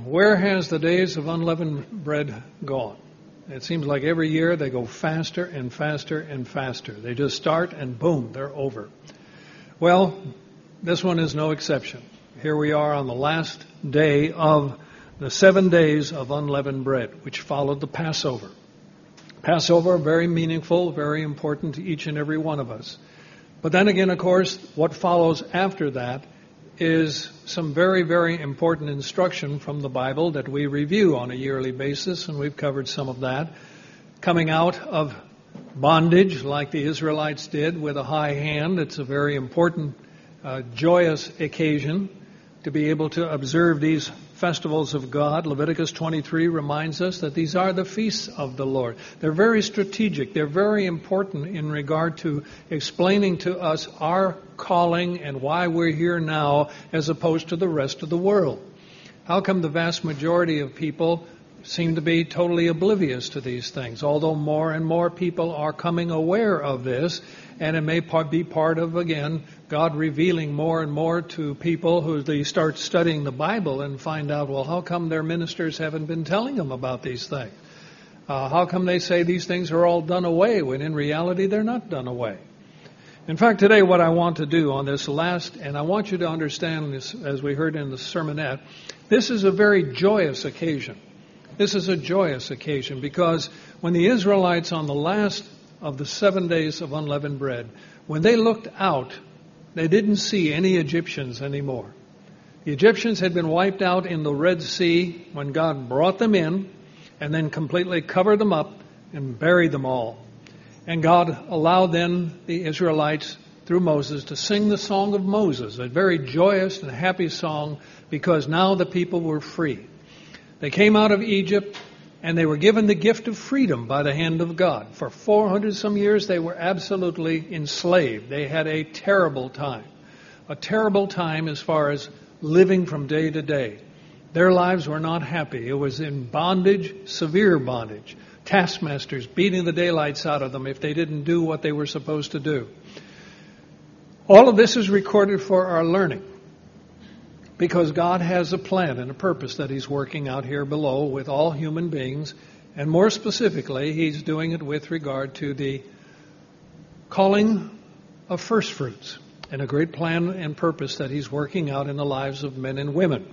Where has the days of unleavened bread gone? It seems like every year they go faster and faster and faster. They just start and boom, they're over. Well, this one is no exception. Here we are on the last day of the 7 days of unleavened bread, which followed the Passover. Passover, very meaningful, very important to each and every one of us. But then again, of course, what follows after that is some very, very important instruction from the Bible that we review on a yearly basis, and we've covered some of that. Coming out of bondage, like the Israelites did, with a high hand, it's a very important, joyous occasion to be able to observe these festivals of God. Leviticus 23 reminds us that these are the feasts of the Lord. They're very strategic. They're very important in regard to explaining to us our calling and why we're here now as opposed to the rest of the world. How come the vast majority of people seem to be totally oblivious to these things, although more and more people are coming aware of this, and it may be part of, again, God revealing more and more to people who they start studying the Bible and find out, well, how come their ministers haven't been telling them about these things? How come they say these things are all done away when in reality they're not done away? In fact, today what I want to do on this last, and I want you to understand this as we heard in the sermonette, this is a very joyous occasion. This is a joyous occasion because when the Israelites on the last of the 7 days of unleavened bread, when they looked out, they didn't see any Egyptians anymore. The Egyptians had been wiped out in the Red Sea when God brought them in and then completely covered them up and buried them all. And God allowed then the Israelites, through Moses, to sing the Song of Moses, a very joyous and happy song because now the people were free. They came out of Egypt and they were given the gift of freedom by the hand of God. For 400 some years they were absolutely enslaved. They had a terrible time as far as living from day to day. Their lives were not happy. It was in bondage, severe bondage. Taskmasters beating the daylights out of them if they didn't do what they were supposed to do. All of this is recorded for our learning, because God has a plan and a purpose that He's working out here below with all human beings. And more specifically, He's doing it with regard to the calling of first fruits and a great plan and purpose that He's working out in the lives of men and women.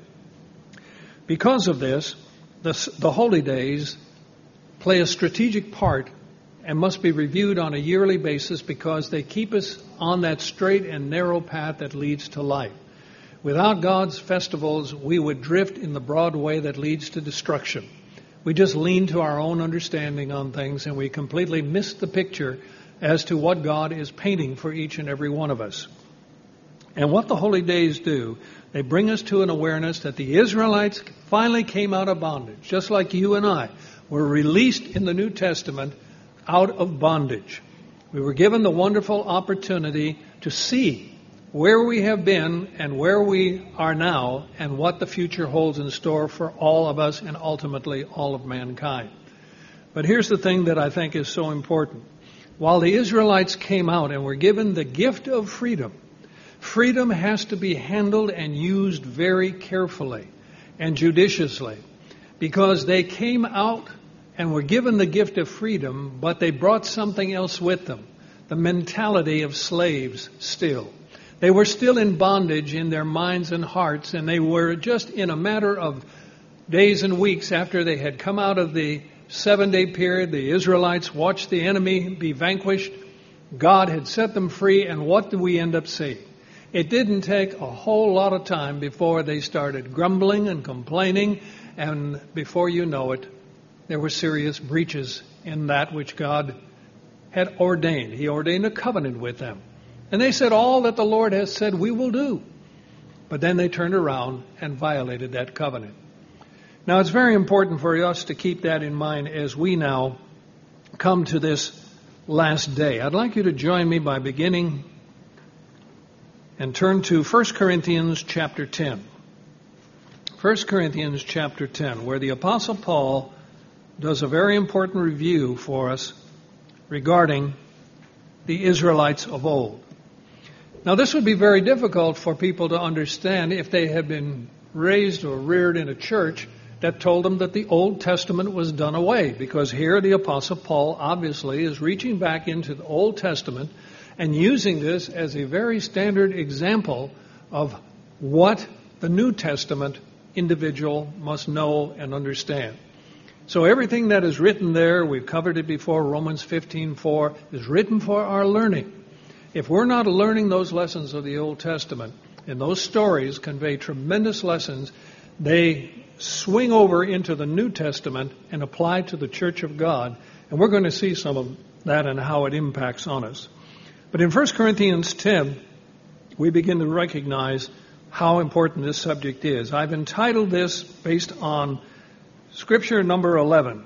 Because of this, the holy days play a strategic part and must be reviewed on a yearly basis because they keep us on that straight and narrow path that leads to life. Without God's festivals, we would drift in the broad way that leads to destruction. We just lean to our own understanding on things and we completely miss the picture as to what God is painting for each and every one of us. And what the holy days do, they bring us to an awareness that the Israelites finally came out of bondage, just like you and I were released in the New Testament out of bondage. We were given the wonderful opportunity to see where we have been and where we are now and what the future holds in store for all of us and ultimately all of mankind. But here's the thing that I think is so important. While the Israelites came out and were given the gift of freedom, freedom has to be handled and used very carefully and judiciously, because they came out and were given the gift of freedom, but they brought something else with them, the mentality of slaves still. They were still in bondage in their minds and hearts, and they were just in a matter of days and weeks after they had come out of the 7-day period, the Israelites watched the enemy be vanquished. God had set them free, and what did we end up seeing? It didn't take a whole lot of time before they started grumbling and complaining, and before you know it, there were serious breaches in that which God had ordained. He ordained a covenant with them. And they said, all that the Lord has said we will do. But then they turned around and violated that covenant. Now it's very important for us to keep that in mind as we now come to this last day. I'd like you to join me by beginning and turn to 1 Corinthians chapter 10. 1 Corinthians chapter 10, where the Apostle Paul does a very important review for us regarding the Israelites of old. Now, this would be very difficult for people to understand if they had been raised or reared in a church that told them that the Old Testament was done away, because here the Apostle Paul obviously is reaching back into the Old Testament and using this as a very standard example of what the New Testament individual must know and understand. So everything that is written there, we've covered it before, Romans 15:4, is written for our learning. If we're not learning those lessons of the Old Testament, and those stories convey tremendous lessons, they swing over into the New Testament and apply to the church of God. And we're going to see some of that and how it impacts on us. But in 1 Corinthians 10, we begin to recognize how important this subject is. I've entitled this based on Scripture number 11.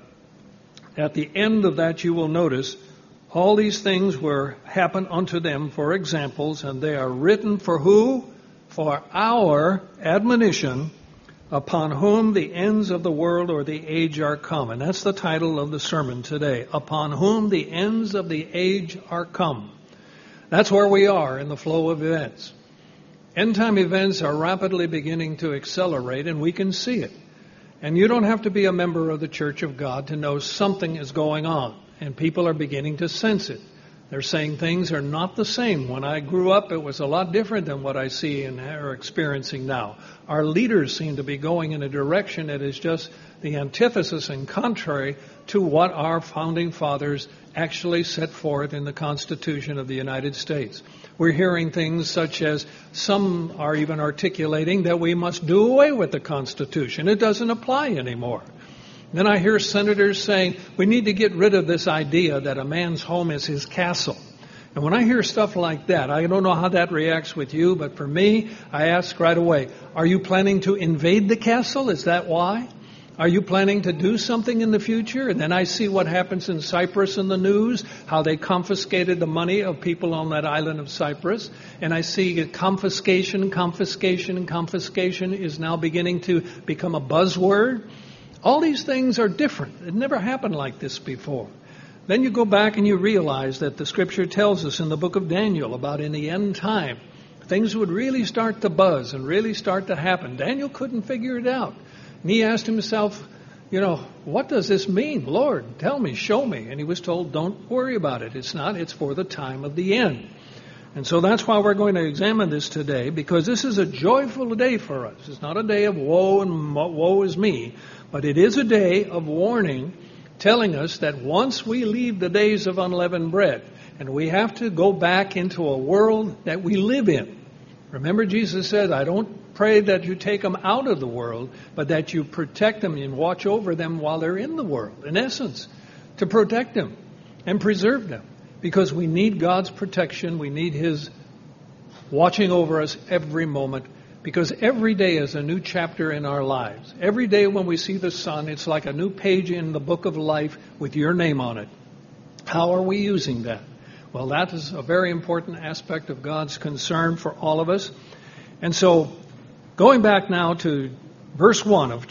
At the end of that you will notice, all these things were happened unto them for examples, and they are written for who? For our admonition, upon whom the ends of the world or the age are come. And that's the title of the sermon today. Upon whom the ends of the age are come. That's where we are in the flow of events. End-time events are rapidly beginning to accelerate, and we can see it. And you don't have to be a member of the Church of God to know something is going on. And people are beginning to sense it. They're saying things are not the same. When I grew up, it was a lot different than what I see and are experiencing now. Our leaders seem to be going in a direction that is just the antithesis and contrary to what our founding fathers actually set forth in the Constitution of the United States. We're hearing things such as some are even articulating that we must do away with the Constitution. It doesn't apply anymore. Then I hear senators saying we need to get rid of this idea that a man's home is his castle. And when I hear stuff like that, I don't know how that reacts with you, but for me, I ask right away, are you planning to invade the castle? Is that why? Are you planning to do something in the future? And then I see what happens in Cyprus in the news, how they confiscated the money of people on that island of Cyprus. And I see confiscation is now beginning to become a buzzword. All these things are different. It never happened like this before. Then you go back and you realize that the Scripture tells us in the book of Daniel about in the end time, things would really start to buzz and really start to happen. Daniel couldn't figure it out. And he asked himself, what does this mean? Lord, tell me, show me. And he was told, don't worry about it. It's for the time of the end. And so that's why we're going to examine this today, because this is a joyful day for us. It's not a day of woe and woe is me, but it is a day of warning, telling us that once we leave the days of unleavened bread, and we have to go back into a world that we live in. Remember, Jesus said, I don't pray that you take them out of the world, but that you protect them and watch over them while they're in the world. In essence, to protect them and preserve them. Because we need God's protection. We need His watching over us every moment. Because every day is a new chapter in our lives. Every day when we see the sun, it's like a new page in the book of life with your name on it. How are we using that? Well, that is a very important aspect of God's concern for all of us. And so, going back now to verse 1 of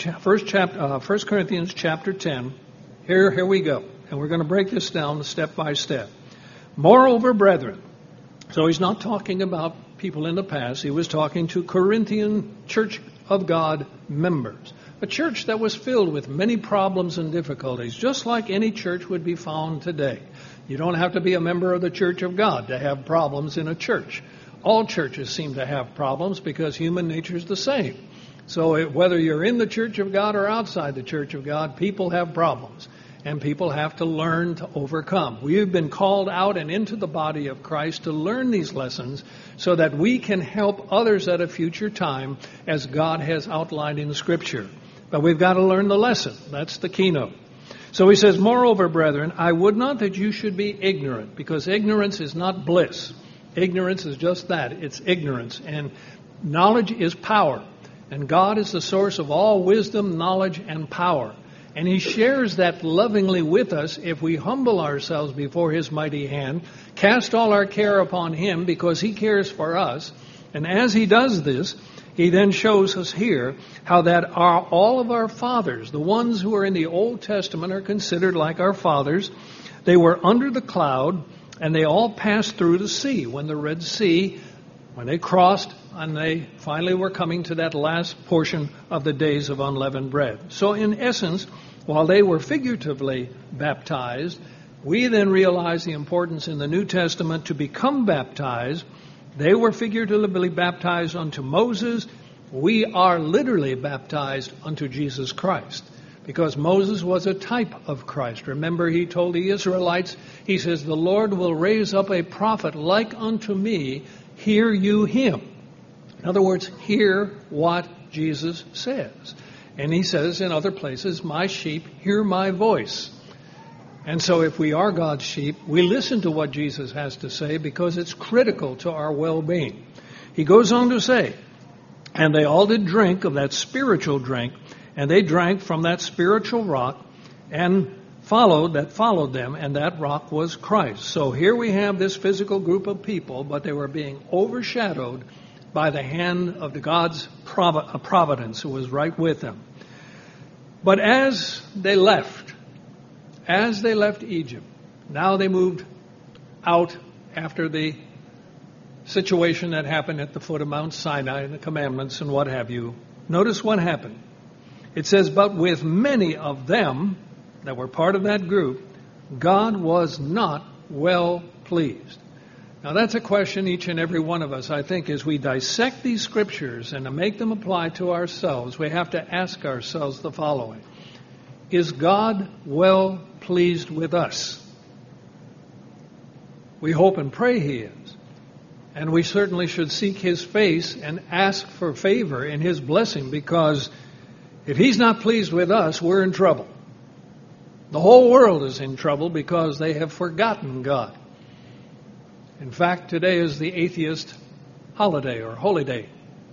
1 Corinthians chapter 10, here we go. And we're going to break this down step by step. Moreover, brethren, so he's not talking about people in the past. He was talking to Corinthian Church of God members. A church that was filled with many problems and difficulties, just like any church would be found today. You don't have to be a member of the Church of God to have problems in a church. All churches seem to have problems because human nature is the same. So whether you're in the Church of God or outside the Church of God, people have problems. And people have to learn to overcome. We have been called out and into the body of Christ to learn these lessons so that we can help others at a future time as God has outlined in Scripture. But we've got to learn the lesson. That's the keynote. So he says, moreover, brethren, I would not that you should be ignorant, because ignorance is not bliss. Ignorance is just that. It's ignorance. And knowledge is power. And God is the source of all wisdom, knowledge, and power. And He shares that lovingly with us if we humble ourselves before His mighty hand, cast all our care upon Him because He cares for us. And as He does this, He then shows us here how that all of our fathers, the ones who are in the Old Testament, are considered like our fathers. They were under the cloud, and they all passed through the sea. When the Red Sea, when they crossed and they finally were coming to that last portion of the days of unleavened bread. So in essence, while they were figuratively baptized, we then realize the importance in the New Testament to become baptized. They were figuratively baptized unto Moses. We are literally baptized unto Jesus Christ, because Moses was a type of Christ. Remember, he told the Israelites, he says, the Lord will raise up a prophet like unto me, hear you him. In other words, hear what Jesus says. And he says in other places, my sheep hear my voice. And so if we are God's sheep, we listen to what Jesus has to say because it's critical to our well-being. He goes on to say, and they all did drink of that spiritual drink, and they drank from that spiritual rock and followed them, and that rock was Christ. So here we have this physical group of people, but they were being overshadowed by the hand of the God's providence who was right with them. But as they left Egypt, now they moved out after the situation that happened at the foot of Mount Sinai and the commandments and what have you. Notice what happened. It says, but with many of them that were part of that group, God was not well pleased. Now that's a question each and every one of us, I think, as we dissect these scriptures and to make them apply to ourselves, we have to ask ourselves the following. Is God well pleased with us? We hope and pray He is. And we certainly should seek His face and ask for favor in His blessing, because if He's not pleased with us, we're in trouble. The whole world is in trouble because they have forgotten God. In fact, today is the atheist holiday or holy day.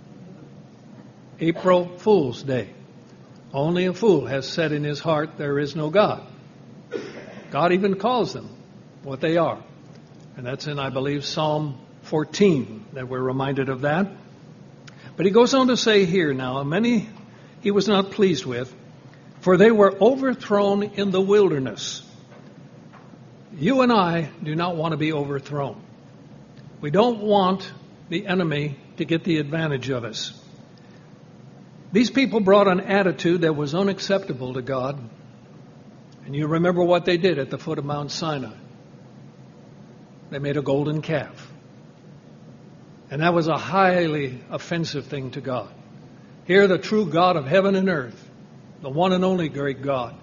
April Fool's Day. Only a fool has said in his heart, there is no God. God even calls them what they are. And that's in, I believe, Psalm 14 that we're reminded of that. But he goes on to say here now, many he was not pleased with, for they were overthrown in the wilderness. You and I do not want to be overthrown. We don't want the enemy to get the advantage of us. These people brought an attitude that was unacceptable to God. And you remember what they did at the foot of Mount Sinai. They made a golden calf. And that was a highly offensive thing to God. Here, the true God of heaven and earth, the one and only great God.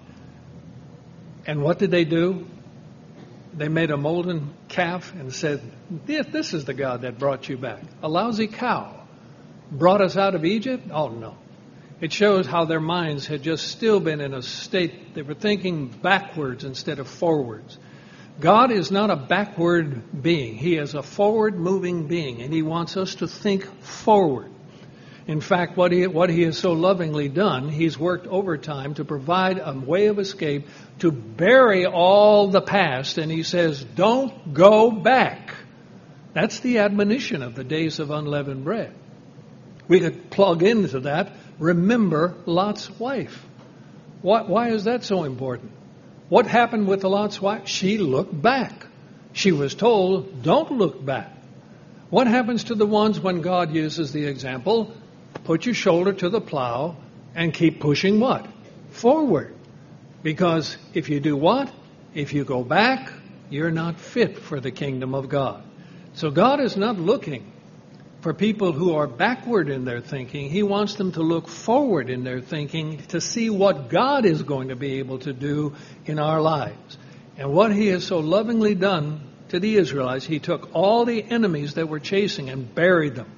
And what did they do? They made a molten calf and said, this is the God that brought you back. A lousy cow brought us out of Egypt? Oh, no. It shows how their minds had just still been in a state, they were thinking backwards instead of forwards. God is not a backward being. He is a forward-moving being, and He wants us to think forward. In fact, what he has so lovingly done, He's worked overtime to provide a way of escape, to bury all the past, and He says, don't go back. That's the admonition of the days of unleavened bread. We could plug into that, remember Lot's wife. Why is that so important? What happened with Lot's wife? She looked back. She was told, don't look back. What happens to the ones when God uses the example? Put your shoulder to the plow and keep pushing what? Forward. Because if you do what? If you go back, you're not fit for the kingdom of God. So God is not looking for people who are backward in their thinking. He wants them to look forward in their thinking to see what God is going to be able to do in our lives. And what He has so lovingly done to the Israelites, He took all the enemies that were chasing and buried them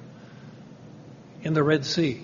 in the Red Sea.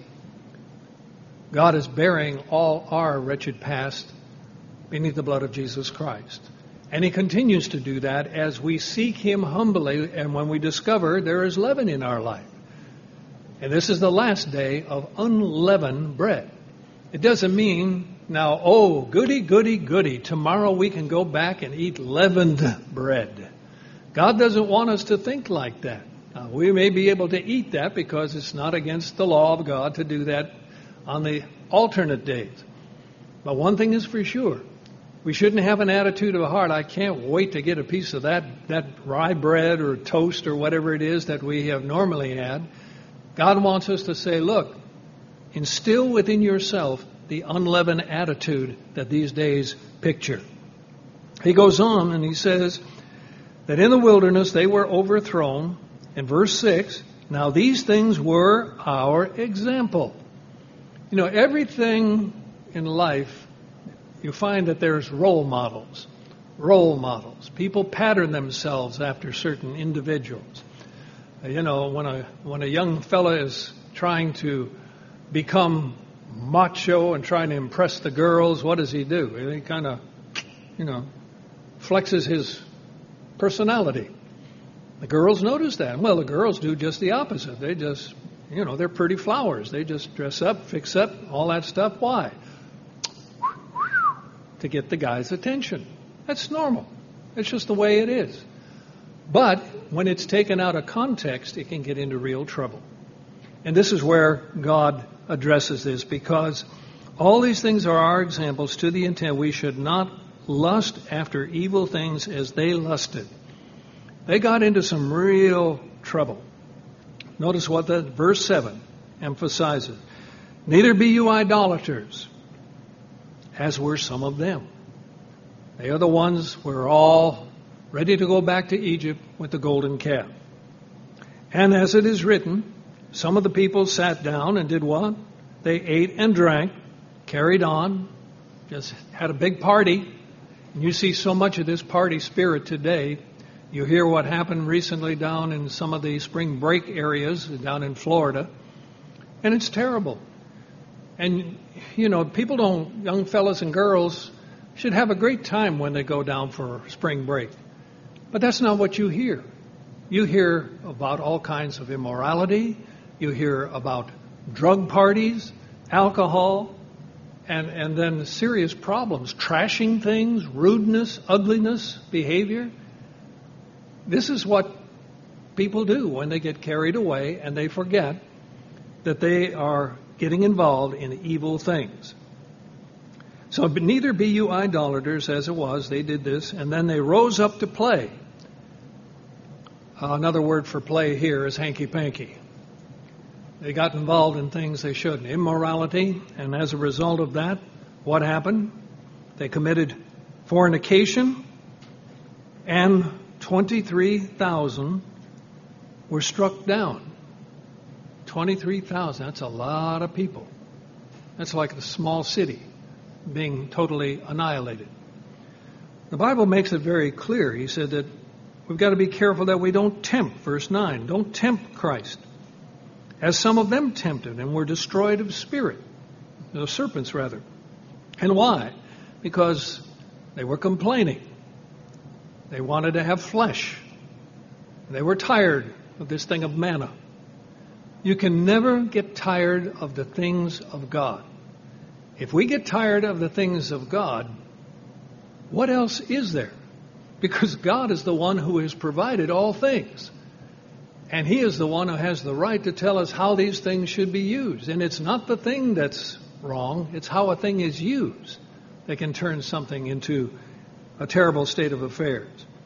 God is burying all our wretched past beneath the blood of Jesus Christ. And He continues to do that as we seek Him humbly, and when we discover there is leaven in our life. And this is the last day of unleavened bread. It doesn't mean now, oh, goody, goody, goody, tomorrow we can go back and eat leavened bread. God doesn't want us to think like that. Now, we may be able to eat that because it's not against the law of God to do that on the alternate days. But one thing is for sure. We shouldn't have an attitude of heart, I can't wait to get a piece of that rye bread or toast or whatever it is that we have normally had. God wants us to say, look, instill within yourself the unleavened attitude that these days picture. He goes on and he says that in the wilderness they were overthrown. In verse 6, now these things were our example. You know, everything in life, you find that there's role models. Role models. People pattern themselves after certain individuals. You know, when a young fella is trying to become macho and trying to impress the girls, what does he do? He kind of, flexes his personality. The girls notice that. Well, the girls do just the opposite. They just, they're pretty flowers. They just dress up, fix up, all that stuff. Why? To get the guy's attention. That's normal. It's just the way it is. But when it's taken out of context, it can get into real trouble. And this is where God addresses this, because all these things are our examples to the intent we should not lust after evil things as they lusted. They got into some real trouble. Notice what the verse 7 emphasizes. Neither be you idolaters, as were some of them. They are the ones who are all ready to go back to Egypt with the golden calf. And as it is written, some of the people sat down and did what? They ate and drank, carried on, just had a big party. And you see so much of this party spirit today. You hear what happened recently down in some of the spring break areas down in Florida. And it's terrible. And, young fellas and girls should have a great time when they go down for spring break. But that's not what you hear. You hear about all kinds of immorality. You hear about drug parties, alcohol, and then serious problems, trashing things, rudeness, ugliness, behavior. This is what people do when they get carried away and they forget that they are getting involved in evil things. So neither be you idolaters, as it was. They did this, and then they rose up to play. Another word for play here is hanky-panky. They got involved in things they shouldn't. Immorality, and as a result of that, what happened? They committed fornication, and 23,000 were struck down. 23,000, that's a lot of people. That's like a small city being totally annihilated. The Bible makes it very clear. He said that we've got to be careful that we don't tempt, verse 9, don't tempt Christ, as some of them tempted and were destroyed of spirit, the serpents rather. And why? Because they were complaining. They wanted to have flesh. They were tired of this thing of manna. You can never get tired of the things of God. If we get tired of the things of God, what else is there? Because God is the one who has provided all things. And He is the one who has the right to tell us how these things should be used. And it's not the thing that's wrong, it's how a thing is used that can turn something into a terrible state of affairs.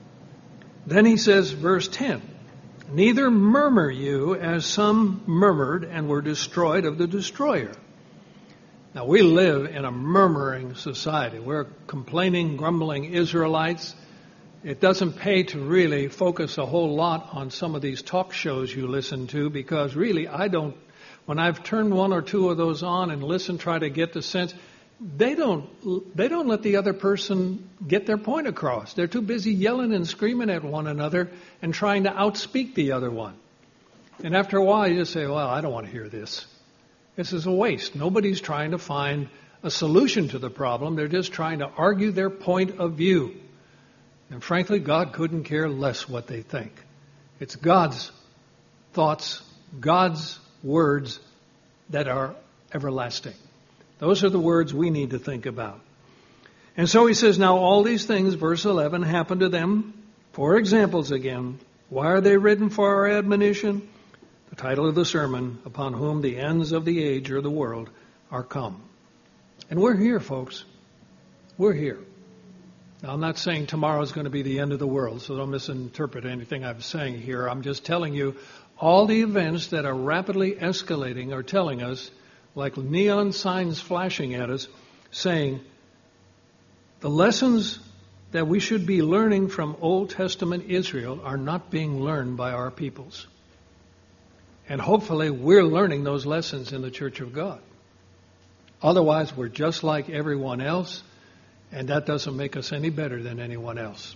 Then he says, verse 10, neither murmur you as some murmured and were destroyed of the destroyer. Now, we live in a murmuring society. We're complaining, grumbling Israelites. It doesn't pay to really focus a whole lot on some of these talk shows you listen to, because really when I've turned one or two of those on and listened, try to get the sense, they don't let the other person get their point across. They're too busy yelling and screaming at one another and trying to outspeak the other one. And after a while, you just say, well, I don't want to hear this. This is a waste. Nobody's trying to find a solution to the problem. They're just trying to argue their point of view. And frankly, God couldn't care less what they think. It's God's thoughts, God's words that are everlasting. Those are the words we need to think about. And so he says, now all these things, verse 11, happen to them for examples again. Why are they written for our admonition? The title of the sermon, upon whom the ends of the age or the world are come. And we're here, folks. We're here. Now, I'm not saying tomorrow is going to be the end of the world, so don't misinterpret anything I'm saying here. I'm just telling you All the events that are rapidly escalating are telling us, like neon signs flashing at us, saying the lessons that we should be learning from Old Testament Israel are not being learned by our peoples. And hopefully we're learning those lessons in the Church of God. Otherwise, we're just like everyone else, and that doesn't make us any better than anyone else.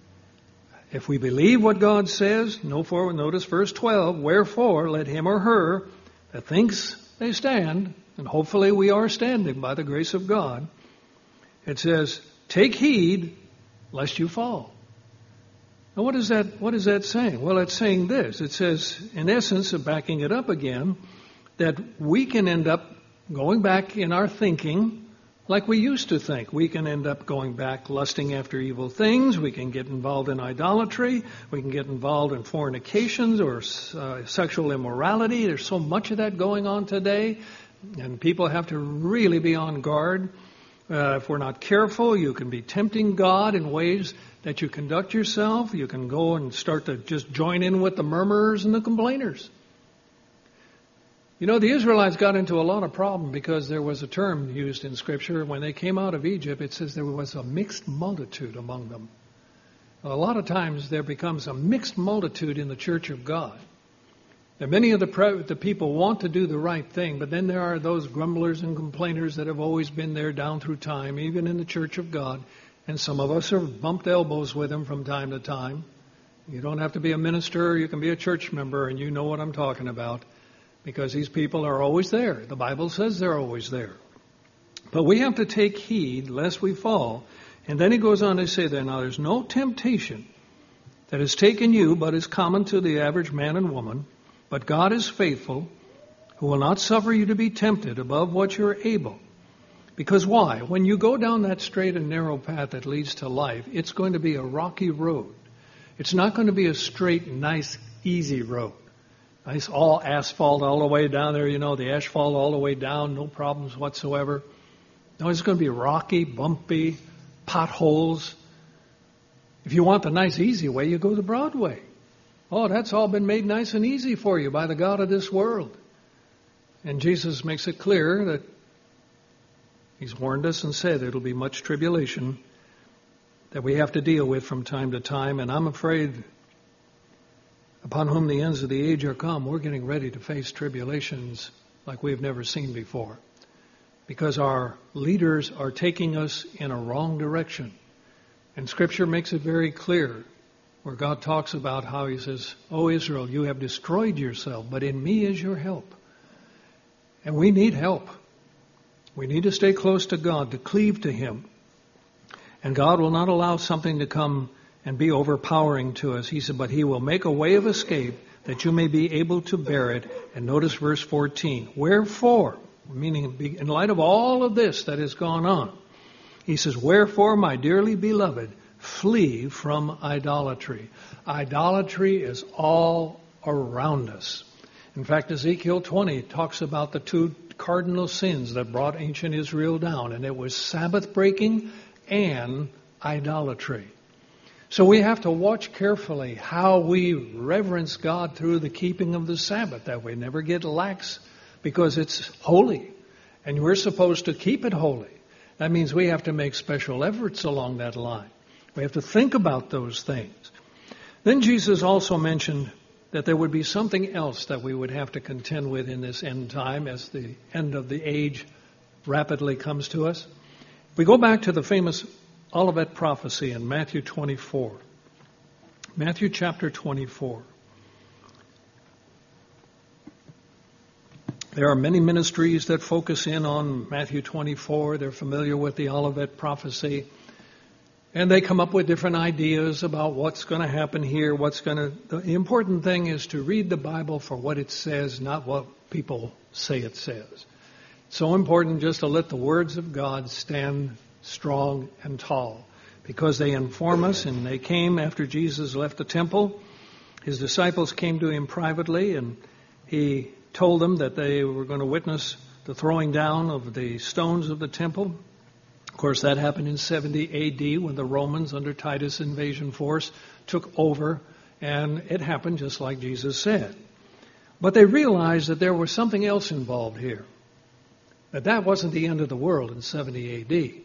If we believe what God says, notice verse 12, wherefore let him or her that thinks they stand, and hopefully we are standing by the grace of God, it says, take heed lest you fall. Now what is that saying? Well, it's saying this. It says, in essence, of backing it up again, that we can end up going back in our thinking like we used to think. We can end up going back lusting after evil things. We can get involved in idolatry. We can get involved in fornications or sexual immorality. There's so much of that going on today, and people have to really be on guard. If we're not careful, you can be tempting God in ways that you conduct yourself. You can go and start to just join in with the murmurers and the complainers. You know, the Israelites got into a lot of problem because there was a term used in Scripture. When they came out of Egypt, it says there was a mixed multitude among them. A lot of times there becomes a mixed multitude in the church of God. And many of the people want to do the right thing, but then there are those grumblers and complainers that have always been there down through time, even in the church of God. And some of us have bumped elbows with them from time to time. You don't have to be a minister, you can be a church member, and you know what I'm talking about. Because these people are always there. The Bible says they're always there. But we have to take heed lest we fall. And then he goes on to say that now there's no temptation that has taken you, but is common to the average man and woman. But God is faithful, who will not suffer you to be tempted above what you're able. Because why? When you go down that straight and narrow path that leads to life, it's going to be a rocky road. It's not going to be a straight, nice, easy road. Nice all asphalt all the way down there, the asphalt all the way down, no problems whatsoever. No, it's going to be rocky, bumpy, potholes. If you want the nice, easy way, you go the broad way. Oh, that's all been made nice and easy for you by the God of this world. And Jesus makes it clear that he's warned us and said there'll be much tribulation that we have to deal with from time to time. And I'm afraid upon whom the ends of the age are come, we're getting ready to face tribulations like we've never seen before. Because our leaders are taking us in a wrong direction. And Scripture makes it very clear, where God talks about how he says, "O Israel, you have destroyed yourself, but in me is your help." And we need help. We need to stay close to God, to cleave to him. And God will not allow something to come and be overpowering to us. He said, but he will make a way of escape that you may be able to bear it. And notice verse 14. Wherefore, meaning in light of all of this that has gone on, he says, wherefore, my dearly beloved, flee from idolatry. Idolatry is all around us. In fact, Ezekiel 20 talks about the two cardinal sins that brought ancient Israel down, and it was Sabbath breaking and idolatry. So we have to watch carefully how we reverence God through the keeping of the Sabbath, that we never get lax, because it's holy, and we're supposed to keep it holy. That means we have to make special efforts along that line. We have to think about those things. Then Jesus also mentioned that there would be something else that we would have to contend with in this end time as the end of the age rapidly comes to us. We go back to the famous Olivet prophecy in Matthew 24. Matthew chapter 24. There are many ministries that focus in on Matthew 24. They're familiar with the Olivet prophecy. And they come up with different ideas about what's going to happen here, The important thing is to read the Bible for what it says, not what people say it says. It's so important just to let the words of God stand strong and tall, because they inform us. And they came after Jesus left the temple. His disciples came to him privately, and he told them that they were going to witness the throwing down of the stones of the temple. Of course, that happened in 70 A.D. when the Romans, under Titus' invasion force, took over, and it happened just like Jesus said. But they realized that there was something else involved here. That wasn't the end of the world in 70 AD.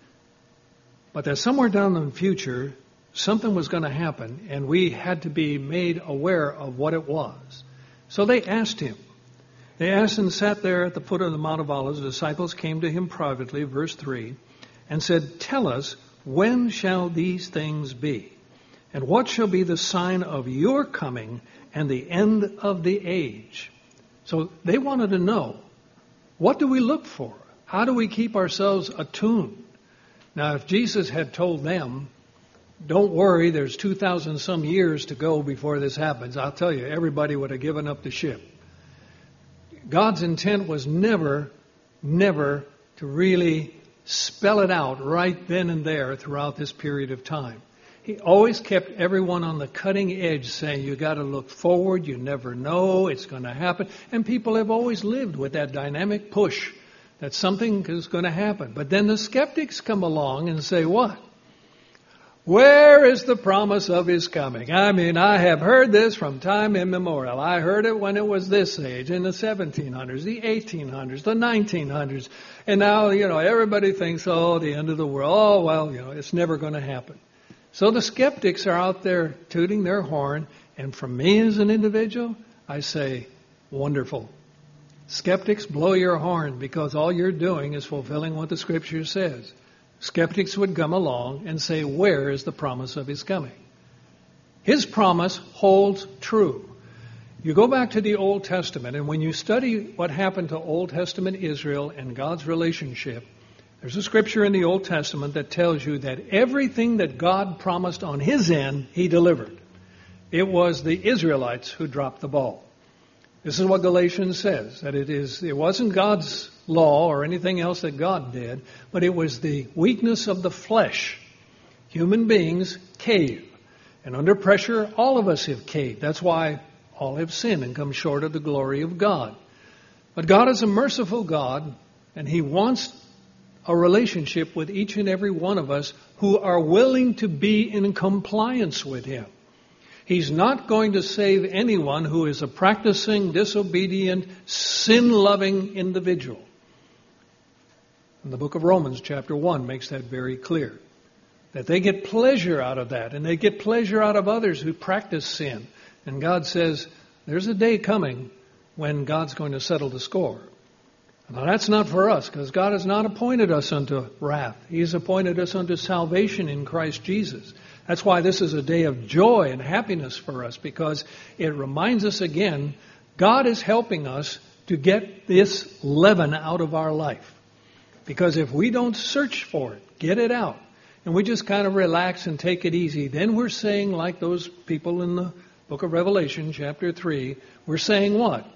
But that somewhere down in the future, something was going to happen, and we had to be made aware of what it was. So they asked him. They asked and sat there at the foot of the Mount of Olives. The disciples came to him privately, verse 3, and said, "Tell us, when shall these things be? And what shall be the sign of your coming and the end of the age?" So they wanted to know, what do we look for? How do we keep ourselves attuned? Now, if Jesus had told them, don't worry, there's 2,000 some years to go before this happens, I'll tell you, everybody would have given up the ship. God's intent was never to really spell it out right then and there throughout this period of time. He always kept everyone on the cutting edge saying, you got to look forward, you never know, it's going to happen. And people have always lived with that dynamic push that something is going to happen. But then the skeptics come along and say, what? Where is the promise of his coming? I mean, I have heard this from time immemorial. I heard it when it was this age, in the 1700s, the 1800s, the 1900s. And now, everybody thinks, the end of the world. Oh, well, it's never going to happen. So the skeptics are out there tooting their horn. And from me as an individual, I say, wonderful. Skeptics, blow your horn, because all you're doing is fulfilling what the Scripture says. Skeptics would come along and say, where is the promise of his coming? His promise holds true. You go back to the Old Testament, and when you study what happened to Old Testament Israel and God's relationship, there's a scripture in the Old Testament that tells you that everything that God promised on his end, he delivered. It was the Israelites who dropped the ball. This is what Galatians says, that it wasn't God's law or anything else that God did, but it was the weakness of the flesh. Human beings cave. And under pressure, all of us have caved. That's why all have sinned and come short of the glory of God. But God is a merciful God, and he wants a relationship with each and every one of us who are willing to be in compliance with him. He's not going to save anyone who is a practicing, disobedient, sin-loving individual. And the book of Romans, chapter 1, makes that very clear. That they get pleasure out of that, and they get pleasure out of others who practice sin. And God says, there's a day coming when God's going to settle the score. Now that's not for us, because God has not appointed us unto wrath. He's appointed us unto salvation in Christ Jesus. That's why this is a day of joy and happiness for us, because it reminds us again, God is helping us to get this leaven out of our life. Because if we don't search for it, get it out, and we just kind of relax and take it easy, then we're saying, like those people in the book of Revelation, chapter 3, we're saying what?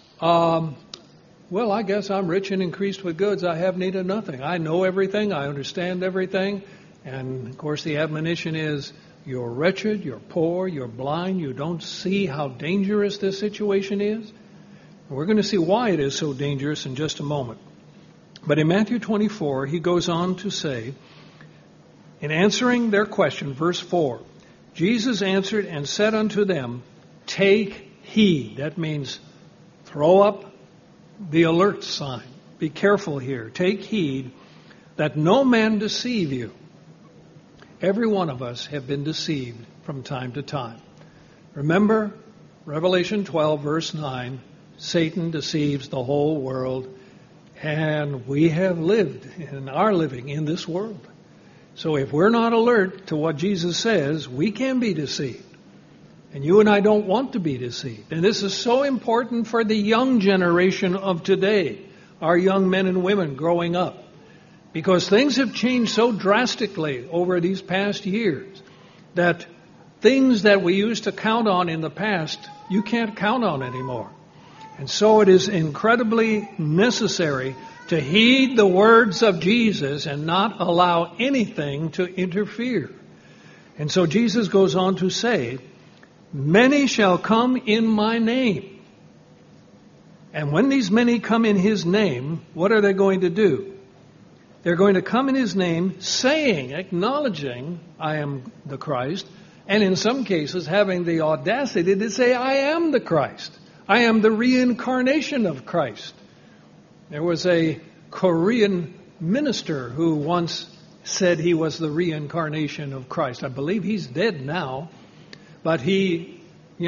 Well, I guess I'm rich and increased with goods. I have need of nothing. I know everything. I understand everything. And, of course, the admonition is, you're wretched, you're poor, you're blind, you don't see how dangerous this situation is. And we're going to see why it is so dangerous in just a moment. But in Matthew 24, he goes on to say, in answering their question, verse 4, Jesus answered and said unto them, take heed. That means throw up the alert sign. Be careful here. Take heed that no man deceive you. Every one of us have been deceived from time to time. Remember, Revelation 12, verse 9, Satan deceives the whole world, and we have lived and are living in this world. So if we're not alert to what Jesus says, we can be deceived. And you and I don't want to be deceived. And this is so important for the young generation of today, our young men and women growing up. Because things have changed so drastically over these past years that things that we used to count on in the past, you can't count on anymore. And so it is incredibly necessary to heed the words of Jesus and not allow anything to interfere. And so Jesus goes on to say, many shall come in my name. And when these many come in his name, what are they going to do? They're going to come in his name saying, acknowledging, I am the Christ, and in some cases having the audacity to say, I am the Christ. I am the reincarnation of Christ. There was a Korean minister who once said he was the reincarnation of Christ. I believe he's dead now, but he,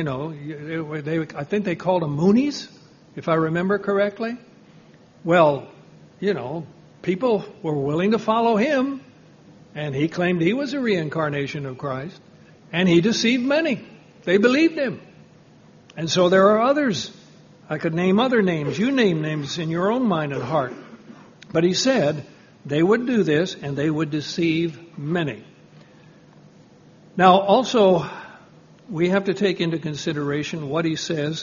I think they called him Moonies, if I remember correctly. Well, people were willing to follow him, and he claimed he was a reincarnation of Christ, and he deceived many. They believed him. And so there are others. I could name other names. You name names in your own mind and heart. But he said they would do this, and they would deceive many. Now, also, we have to take into consideration what he says.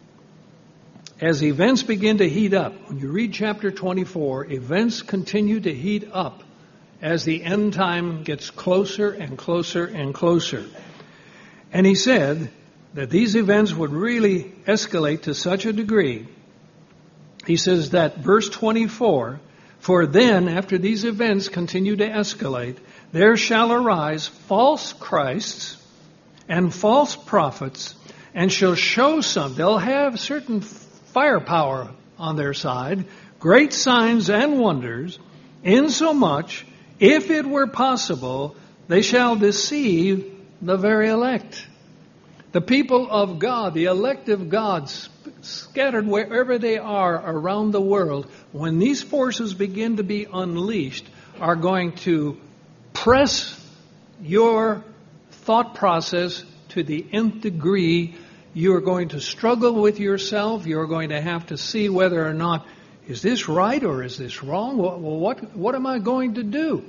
As events begin to heat up, when you read chapter 24, events continue to heat up as the end time gets closer and closer and closer. And he said that these events would really escalate to such a degree. He says that verse 24, for then, after these events continue to escalate, there shall arise false Christs and false prophets, and shall show some. They'll have certain firepower on their side, great signs and wonders, insomuch, if it were possible, they shall deceive the very elect. The people of God, the elect of God, scattered wherever they are around the world, when these forces begin to be unleashed, are going to press your thought process to the nth degree. You're going to struggle with yourself. You're going to have to see whether or not, is this right or is this wrong? Well, what am I going to do?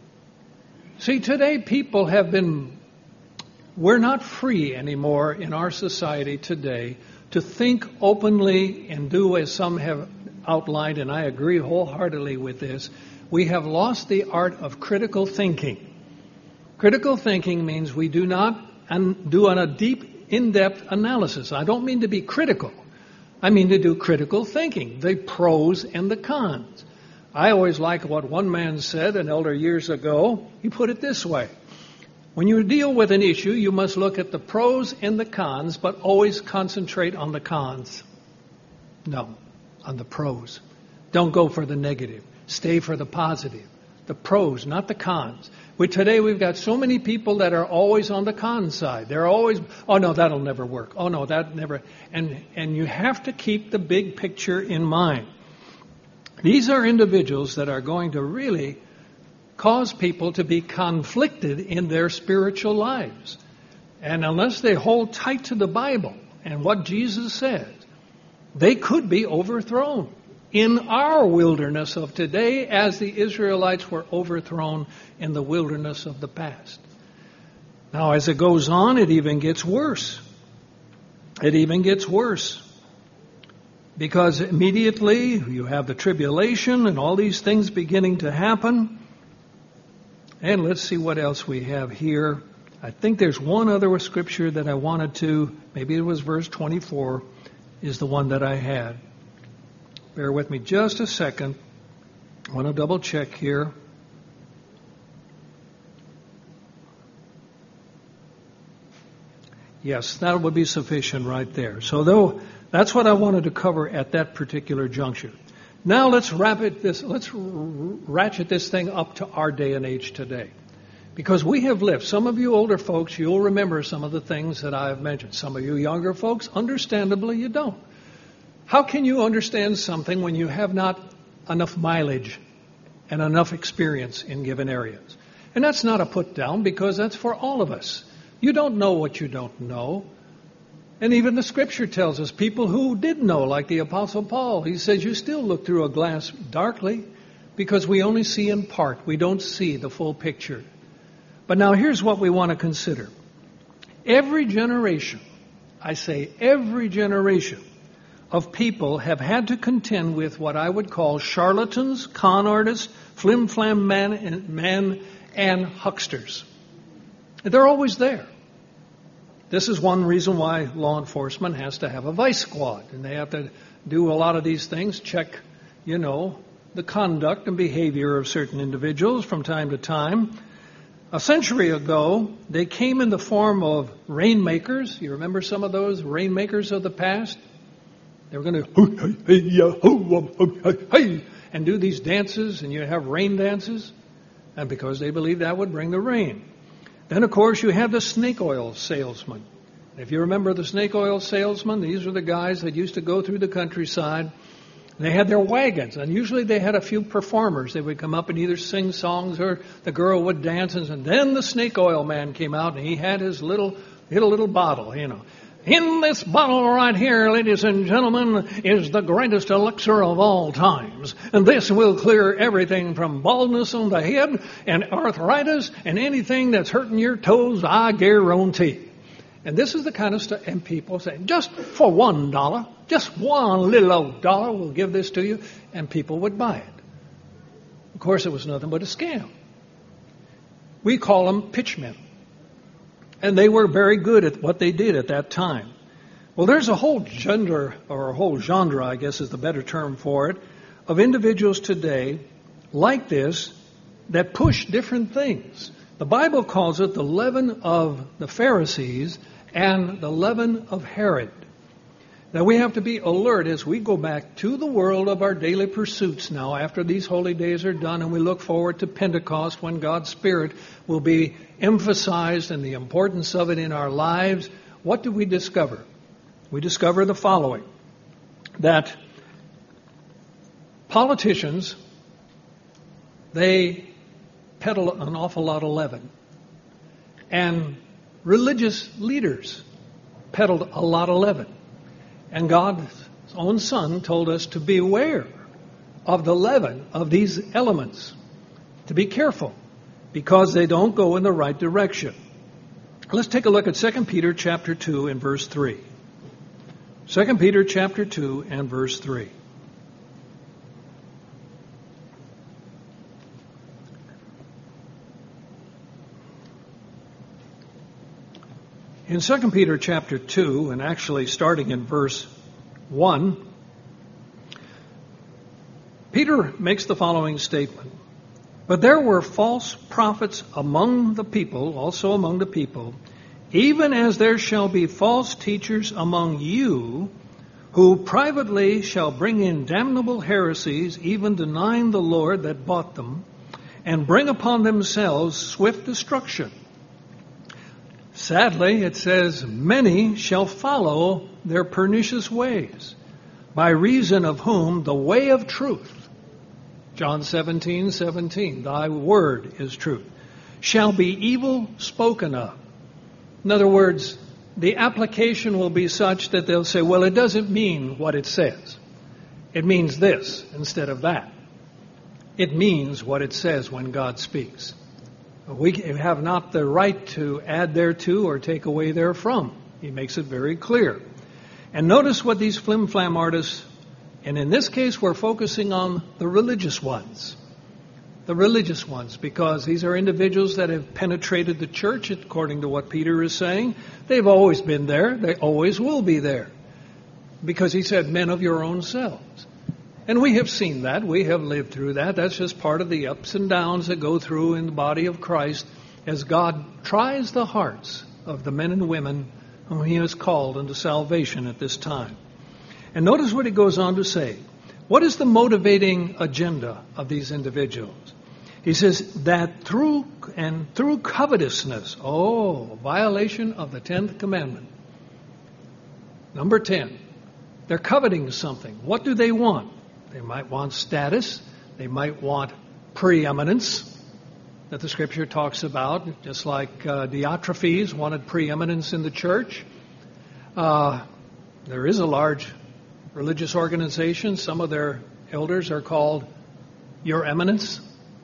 See, today people we're not free anymore in our society today to think openly and do as some have outlined, and I agree wholeheartedly with this. We have lost the art of critical thinking. Critical thinking means we do not do a deep, in-depth analysis. I don't mean to be critical. I mean to do critical thinking, the pros and the cons. I always like what one man said, an elder years ago. He put it this way. When you deal with an issue, you must look at the pros and the cons, but always concentrate on the cons. No, on the pros. Don't go for the negative. Stay for the positive. The pros, not the cons. Today we've got so many people that are always on the con side. They're always, oh no, that'll never work. Oh no, that never. And you have to keep the big picture in mind. These are individuals that are going to really cause people to be conflicted in their spiritual lives. And unless they hold tight to the Bible and what Jesus says, they could be overthrown in our wilderness of today as the Israelites were overthrown in the wilderness of the past. Now, as it goes on, it even gets worse. It even gets worse. Because immediately you have the tribulation and all these things beginning to happen. And let's see what else we have here. I think there's one other scripture that I wanted to, maybe it was verse 24, is the one that I had. Bear with me just a second. I want to double check here. Yes, that would be sufficient right there. So that's what I wanted to cover at that particular juncture. Now let's ratchet this thing up to our day and age today. Because we have lived, some of you older folks, you'll remember some of the things that I have mentioned. Some of you younger folks, understandably, you don't. How can you understand something when you have not enough mileage and enough experience in given areas? And that's not a put down, because that's for all of us. You don't know what you don't know. And even the scripture tells us people who did know, like the Apostle Paul, he says you still look through a glass darkly because we only see in part. We don't see the full picture. But now here's what we want to consider. Every generation, I say every generation of people have had to contend with what I would call charlatans, con artists, flim-flam men, and hucksters. They're always there. This is one reason why law enforcement has to have a vice squad. And they have to do a lot of these things, check, the conduct and behavior of certain individuals from time to time. A century ago, they came in the form of rainmakers. You remember some of those rainmakers of the past? They were going to and do these dances, and you have rain dances, and because they believed that would bring the rain. Then, of course, you have the snake oil salesman. If you remember the snake oil salesman, these are the guys that used to go through the countryside. They had their wagons, and usually they had a few performers. They would come up and either sing songs or the girl would dance, and then the snake oil man came out, and he had his little bottle, In this bottle right here, ladies and gentlemen, is the greatest elixir of all times. And this will clear everything from baldness on the head and arthritis and anything that's hurting your toes, I guarantee. And this is the kind of stuff, and people say, just for $1, just one little old dollar, we'll give this to you, and people would buy it. Of course, it was nothing but a scam. We call them pitchmen. And they were very good at what they did at that time. Well, there's a whole genre, or a whole genre, I guess is the better term for it, of individuals today like this that push different things. The Bible calls it the leaven of the Pharisees and the leaven of Herod. Now we have to be alert as we go back to the world of our daily pursuits now after these holy days are done, and we look forward to Pentecost when God's Spirit will be emphasized and the importance of it in our lives. What do we discover? We discover the following: that politicians, they peddle an awful lot of leaven. And religious leaders peddled a lot of leaven. And God's own Son told us to beware of the leaven of these elements, to be careful, because they don't go in the right direction. Let's take a look at 2 Peter chapter 2 and verse 3. 2 Peter chapter 2 and verse 3. In 2 Peter chapter 2, and actually starting in verse 1, Peter makes the following statement: But there were false prophets among the people, also among the people, even as there shall be false teachers among you, who privately shall bring in damnable heresies, even denying the Lord that bought them, and bring upon themselves swift destruction. Sadly, it says, many shall follow their pernicious ways, by reason of whom the way of truth, John 17:17, thy word is truth, shall be evil spoken of. In other words, the application will be such that they'll say, well, it doesn't mean what it says. It means this instead of that. It means what it says when God speaks. We have not the right to add thereto or take away therefrom. He makes it very clear. And notice what these flim-flam artists, and in this case we're focusing on the religious ones. The religious ones, because these are individuals that have penetrated the church, according to what Peter is saying. They've always been there. They always will be there. Because he said, men of your own selves. And we have seen that. We have lived through that. That's just part of the ups and downs that go through in the body of Christ as God tries the hearts of the men and women whom he has called unto salvation at this time. And notice what he goes on to say. What is the motivating agenda of these individuals? He says that through covetousness, violation of the 10th commandment. Number 10, they're coveting something. What do they want? They might want status. They might want preeminence that the Scripture talks about, just like Diotrephes wanted preeminence in the church. There is a large religious organization. Some of their elders are called Your Eminence.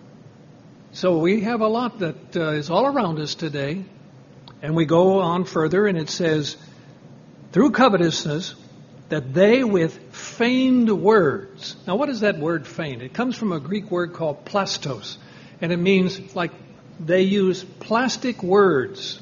So we have a lot that is all around us today. And we go on further, and it says, through covetousness, that they with feigned words. Now, what is that word feigned? It comes from a Greek word called plastos. And it means like they use plastic words.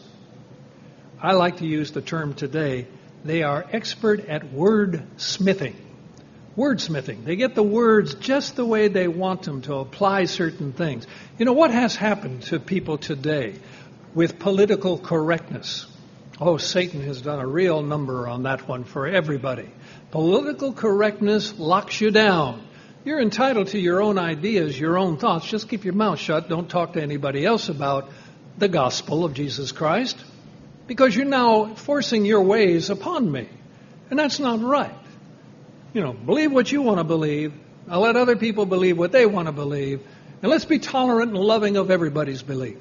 I like to use the term today. They are expert at wordsmithing. Wordsmithing. They get the words just the way they want them to apply certain things. You know, what has happened to people today with political correctness? Oh, Satan has done a real number on that one for everybody. Political correctness locks you down. You're entitled to your own ideas, your own thoughts. Just keep your mouth shut. Don't talk to anybody else about the gospel of Jesus Christ, because you're now forcing your ways upon me. And that's not right. Believe what you want to believe. I'll let other people believe what they want to believe. And let's be tolerant and loving of everybody's belief.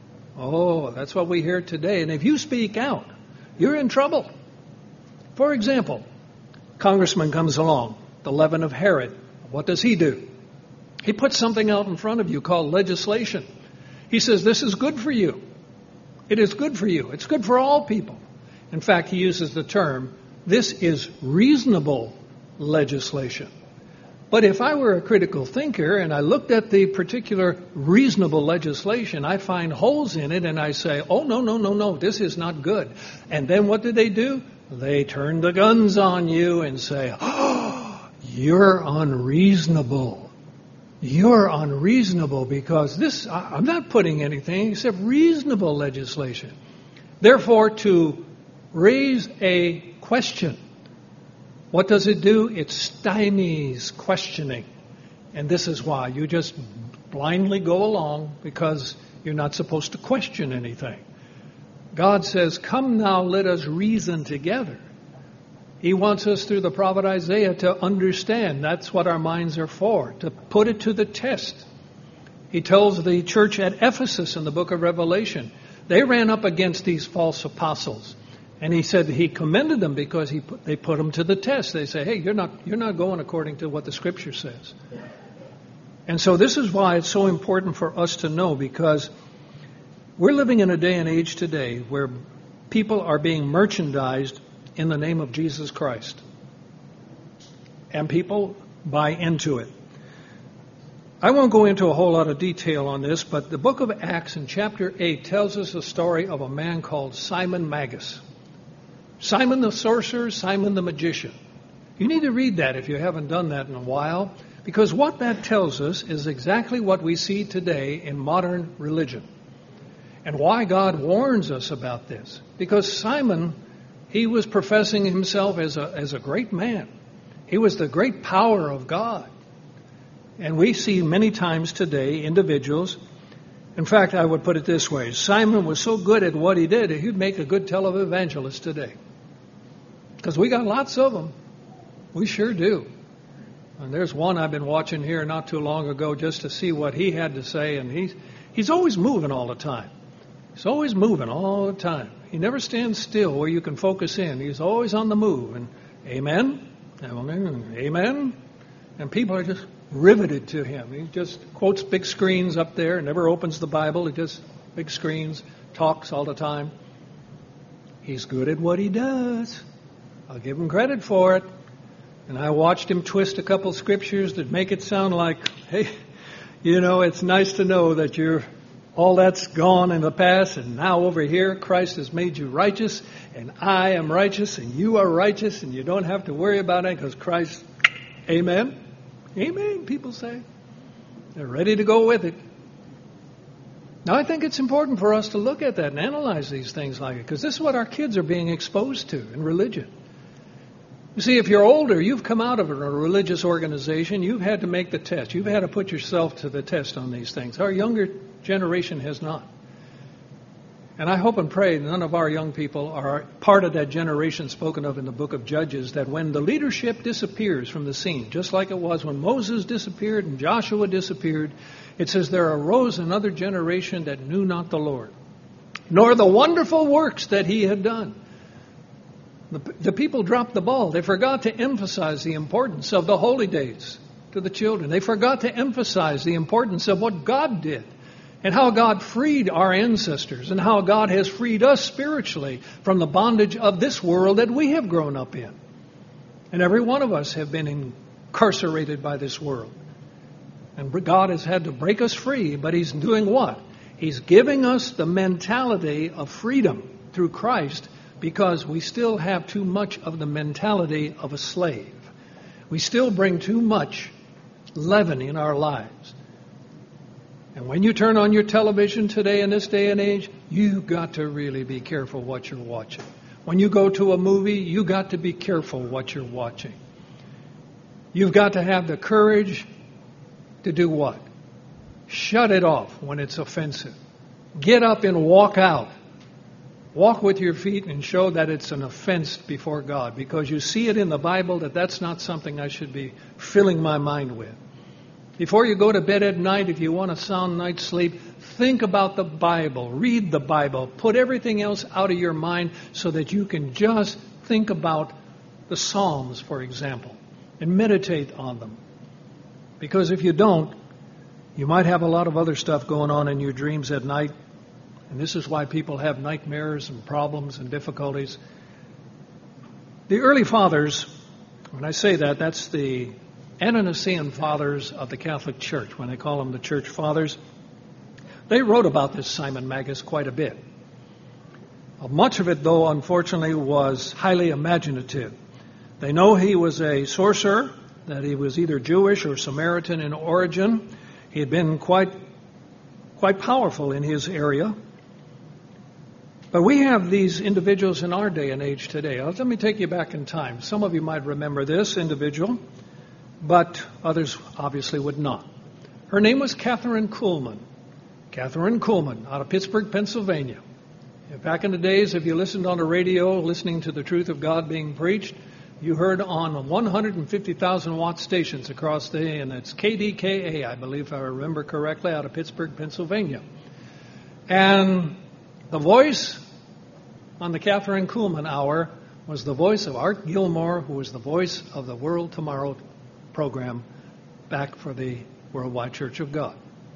Oh, that's what we hear today. And if you speak out, you're in trouble. For example, congressman comes along, the leaven of Herod. What does he do? He puts something out in front of you called legislation. He says, this is good for you. It is good for you. It's good for all people. In fact, he uses the term, this is reasonable legislation. But if I were a critical thinker and I looked at the particular reasonable legislation, I find holes in it and I say, oh, no, this is not good. And then what do? They turn the guns on you and say, oh, you're unreasonable. You're unreasonable because I'm not putting anything except reasonable legislation. Therefore, to raise a question, what does it do? It stymies questioning. And this is why you just blindly go along, because you're not supposed to question anything. God says, come now, let us reason together. He wants us through the prophet Isaiah to understand. That's what our minds are for, to put it to the test. He tells the church at Ephesus in the book of Revelation, they ran up against these false apostles. And he said he commended them because they put them to the test. They say, hey, you're not going according to what the Scripture says. And so this is why it's so important for us to know, because we're living in a day and age today where people are being merchandised in the name of Jesus Christ. And people buy into it. I won't go into a whole lot of detail on this, but the book of Acts in chapter 8 tells us the story of a man called Simon Magus. Simon the sorcerer, Simon the magician. You need to read that if you haven't done that in a while, because what that tells us is exactly what we see today in modern religion. And why God warns us about this. Because Simon, he was professing himself as a great man. He was the great power of God. And we see many times today individuals, in fact, I would put it this way, Simon was so good at what he did, he'd make a good televangelist today. Because we got lots of them. We sure do. And there's one I've been watching here not too long ago just to see what he had to say. And he's always moving all the time. He's always moving all the time. He never stands still where you can focus in. He's always on the move. And amen, amen. And people are just riveted to him. He just quotes big screens up there, never opens the Bible. He just big screens, talks all the time. He's good at what he does. I'll give him credit for it. And I watched him twist a couple scriptures that make it sound like, hey, it's nice to know that all that's gone in the past, and now over here Christ has made you righteous, and I am righteous, and you are righteous, and you don't have to worry about it because Christ, amen. Amen, people say. They're ready to go with it. Now, I think it's important for us to look at that and analyze these things like it, because this is what our kids are being exposed to in religion. You see, if you're older, you've come out of a religious organization, you've had to make the test. You've had to put yourself to the test on these things. Our younger generation has not. And I hope and pray none of our young people are part of that generation spoken of in the book of Judges, that when the leadership disappears from the scene, just like it was when Moses disappeared and Joshua disappeared, it says there arose another generation that knew not the Lord, nor the wonderful works that he had done. The people dropped the ball. They forgot to emphasize the importance of the holy days to the children. They forgot to emphasize the importance of what God did and how God freed our ancestors and how God has freed us spiritually from the bondage of this world that we have grown up in. And every one of us have been incarcerated by this world. And God has had to break us free, but He's doing what? He's giving us the mentality of freedom through Christ, because we still have too much of the mentality of a slave. We still bring too much leaven in our lives. And when you turn on your television today in this day and age, you've got to really be careful what you're watching. When you go to a movie, you've got to be careful what you're watching. You've got to have the courage to do what? Shut it off when it's offensive. Get up and walk out. Walk with your feet and show that it's an offense before God, because you see it in the Bible that that's not something I should be filling my mind with. Before you go to bed at night, if you want a sound night's sleep, think about the Bible. Read the Bible. Put everything else out of your mind so that you can just think about the Psalms, for example, and meditate on them. Because if you don't, you might have a lot of other stuff going on in your dreams at night. And this is why people have nightmares and problems and difficulties. The early fathers, when I say that, that's the Ante-Nicene fathers of the Catholic Church, when they call them the Church Fathers. They wrote about this Simon Magus quite a bit. Much of it, though, unfortunately, was highly imaginative. They know he was a sorcerer, that he was either Jewish or Samaritan in origin. He had been quite powerful in his area. But we have these individuals in our day and age today. Let me take you back in time. Some of you might remember this individual, but others obviously would not. Her name was Catherine Kuhlman. Catherine Kuhlman, out of Pittsburgh, Pennsylvania. Back in the days, if you listened on the radio, listening to the truth of God being preached, you heard on 150,000 watt stations across and it's KDKA, I believe, if I remember correctly, out of Pittsburgh, Pennsylvania. And the voice on the Catherine Kuhlman Hour was the voice of Art Gilmore, who was the voice of the World Tomorrow program back for the Worldwide Church of God.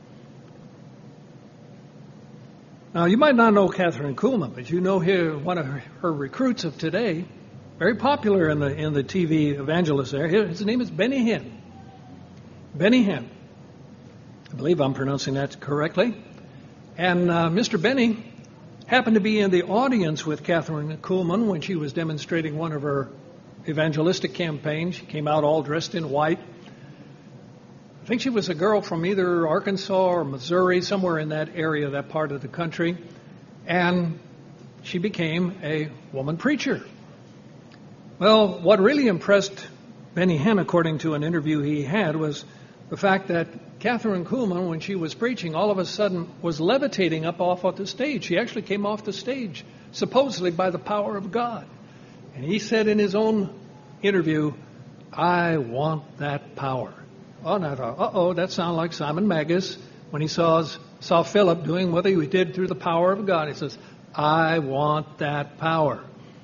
Now, you might not know Catherine Kuhlman, but you know one of her recruits of today, very popular in the TV evangelist there. His name is Benny Hinn. Benny Hinn. I believe I'm pronouncing that correctly. And Mr. Benny happened to be in the audience with Catherine Kuhlman when she was demonstrating one of her evangelistic campaigns. She came out all dressed in white. I think she was a girl from either Arkansas or Missouri, somewhere in that area, that part of the country. And she became a woman preacher. Well, what really impressed Benny Hinn, according to an interview he had, was the fact that Catherine Kuhlman, when she was preaching, all of a sudden was levitating up off of the stage. She actually came off the stage, supposedly by the power of God. And he said in his own interview, "I want that power." Oh, and I thought, that sounds like Simon Magus when he saw Philip doing what he did through the power of God. He says, "I want that power."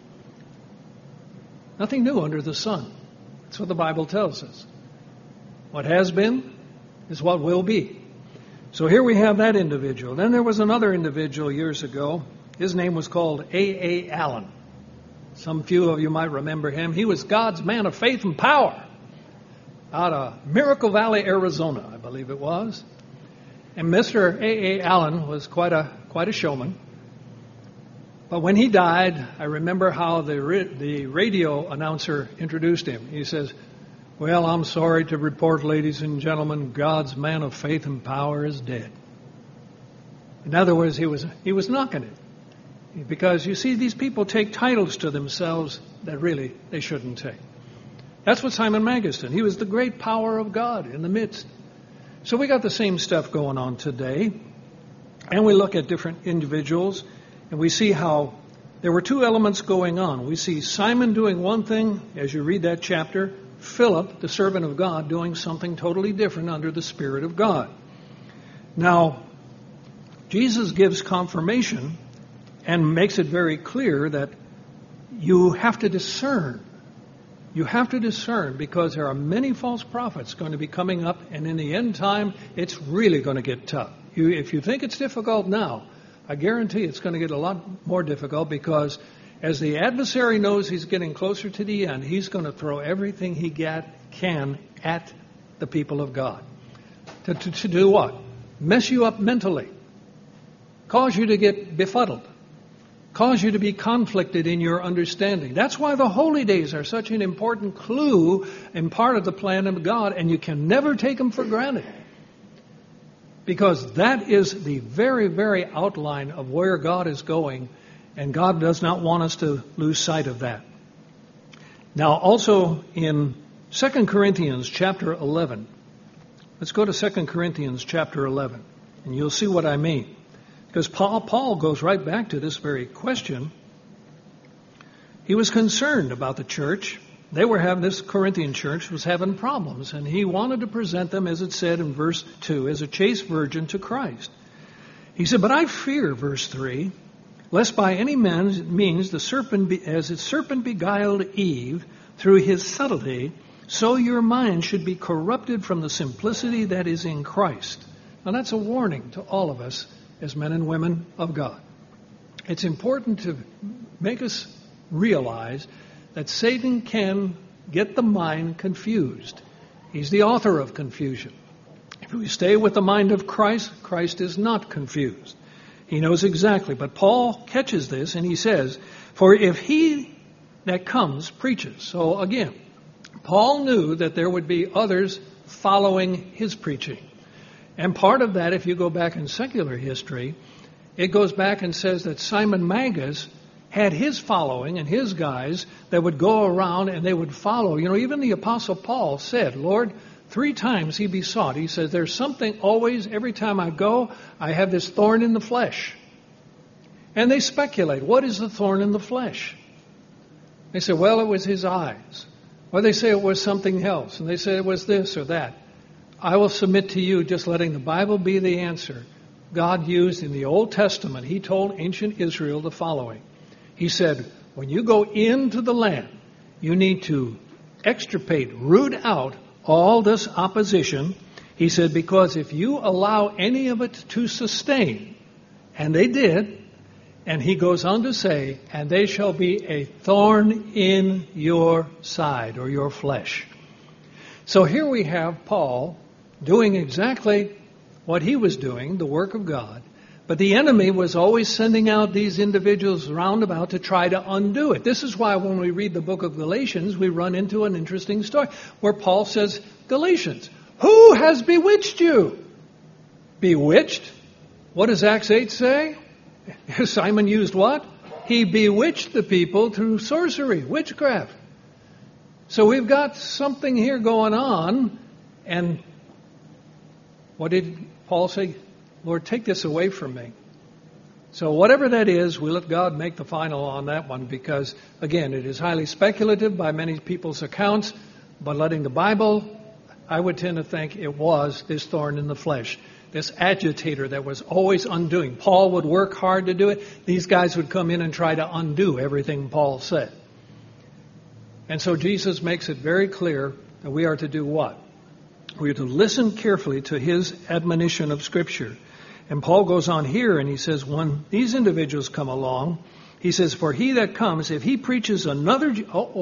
Nothing new under the sun. That's what the Bible tells us. What has been is what will be. So here we have that individual. Then there was another individual years ago. His name was called A.A. Allen. Some few of you might remember him. He was God's man of faith and power out of Miracle Valley, Arizona, I believe it was. And Mr. A.A. Allen was quite a showman. But when he died, I remember how the radio announcer introduced him. He says, "Well, I'm sorry to report, ladies and gentlemen, God's man of faith and power is dead." In other words, he was knocking it. Because you see, these people take titles to themselves that really they shouldn't take. That's what Simon Magus did. He was the great power of God in the midst. So we got the same stuff going on today. And we look at different individuals, and we see how there were two elements going on. We see Simon doing one thing, as you read that chapter, Philip, the servant of God, doing something totally different under the Spirit of God. Now, Jesus gives confirmation and makes it very clear that you have to discern. You have to discern, because there are many false prophets going to be coming up, and in the end time, it's really going to get tough. If you think it's difficult now, I guarantee it's going to get a lot more difficult, because as the adversary knows he's getting closer to the end, he's going to throw everything he can at the people of God. To do what? Mess you up mentally. Cause you to get befuddled. Cause you to be conflicted in your understanding. That's why the holy days are such an important clue and part of the plan of God, and you can never take them for granted. because that is the very, very outline of where God is going, and God does not want us to lose sight of that. Now, also in 2 Corinthians chapter 11, let's go to 2 Corinthians chapter 11, and you'll see what I mean. Because Paul goes right back to this very question. He was concerned about the church. This Corinthian church was having problems, and he wanted to present them, as it said in verse 2, as a chaste virgin to Christ. He said, but I fear, verse 3, lest by any means the serpent, as the serpent beguiled Eve through his subtlety, so your mind should be corrupted from the simplicity that is in Christ. Now that's a warning to all of us as men and women of God. It's important to make us realize that Satan can get the mind confused. He's the author of confusion. If we stay with the mind of Christ, Christ is not confused. He knows exactly. But Paul catches this and he says, for if he that comes preaches. So again, Paul knew that there would be others following his preaching. And part of that, if you go back in secular history, it goes back and says that Simon Magus had his following and his guys that would go around and they would follow. You know, even the Apostle Paul said, Lord, 3 times he besought. He says, there's something always, every time I go, I have this thorn in the flesh. And they speculate, what is the thorn in the flesh? They say, well, it was his eyes. Or they say it was something else. And they say it was this or that. I will submit to you, just letting the Bible be the answer. God used in the Old Testament, he told ancient Israel the following. He said, when you go into the land, you need to extirpate, root out all this opposition. He said, because if you allow any of it to sustain, and they did, and he goes on to say, and they shall be a thorn in your side or your flesh. So here we have Paul doing exactly what he was doing, the work of God. But the enemy was always sending out these individuals round about to try to undo it. This is why when we read the book of Galatians, we run into an interesting story where Paul says, Galatians, who has bewitched you? Bewitched? What does Acts 8 say? Simon used what? He bewitched the people through sorcery, witchcraft. So we've got something here going on, and what did Paul say? Lord, take this away from me. So whatever that is, we let God make the final on that one because, again, it is highly speculative by many people's accounts, but letting the Bible, I would tend to think it was this thorn in the flesh, this agitator that was always undoing. Paul would work hard to do it. These guys would come in and try to undo everything Paul said. And so Jesus makes it very clear that we are to do what? We are to listen carefully to his admonition of Scripture. And Paul goes on here and he says, when these individuals come along, he says, for he that comes, if he preaches another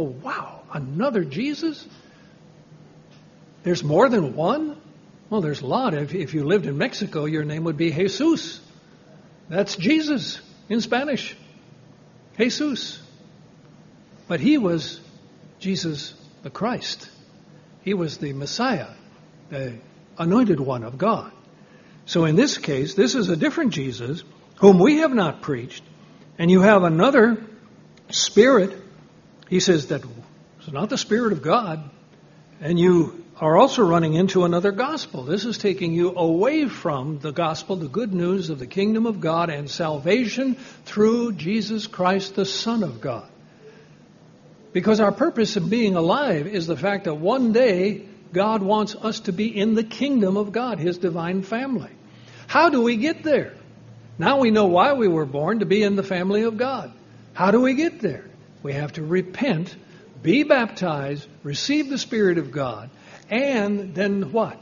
Jesus? There's more than one? Well, there's a lot. If you lived in Mexico, your name would be Jesus. That's Jesus in Spanish. Jesus. But he was Jesus the Christ. He was the Messiah, the anointed one of God. So in this case, this is a different Jesus whom we have not preached. And you have another spirit. He says that it's not the Spirit of God. And you are also running into another gospel. This is taking you away from the gospel, the good news of the kingdom of God and salvation through Jesus Christ, the Son of God. Because our purpose of being alive is the fact that one day God wants us to be in the kingdom of God, his divine family. How do we get there? Now we know why we were born, to be in the family of God. How do we get there? We have to repent, be baptized, receive the Spirit of God, and then what?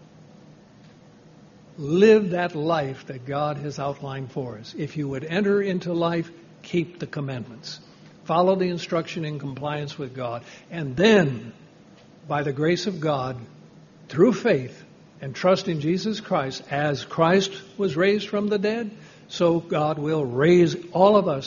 Live that life that God has outlined for us. If you would enter into life, keep the commandments. Follow the instruction in compliance with God. And then, by the grace of God, through faith and trust in Jesus Christ, as Christ was raised from the dead, so God will raise all of us